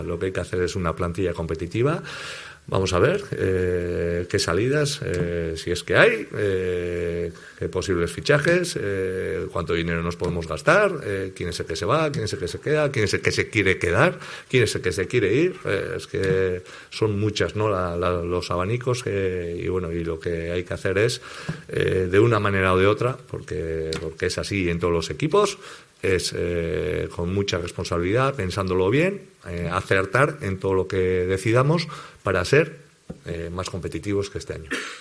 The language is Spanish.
Lo que hay que hacer es una plantilla competitiva. Vamos a ver qué salidas, si es que hay, qué posibles fichajes, cuánto dinero nos podemos gastar, quién es el que se va, quién es el que se queda, quién es el que se quiere quedar, quién es el que se quiere ir. Es que son muchas, ¿no? Los abanicos y bueno, y lo que hay que hacer es, de una manera o de otra, porque es así en todos los equipos, es con mucha responsabilidad, pensándolo bien, acertar en todo lo que decidamos para ser más competitivos que este año.